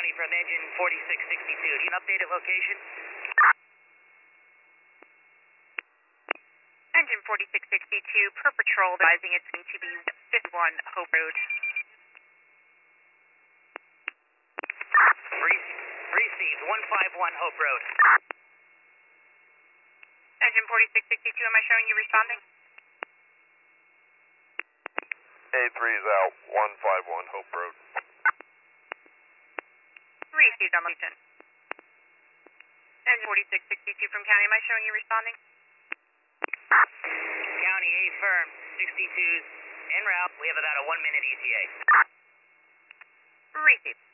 County from engine 4662. Do you have an updated location? Engine 4662 per patrol, advising it's going to be 51 Hope Road. Received 151 Hope Road. Engine 4662, am I showing you responding? A3 is out, 151 Hope Road. Received on location. Engine 4662 from County, am I showing you responding? County A firm, 62's en route. We have about a 1-minute ETA. Received.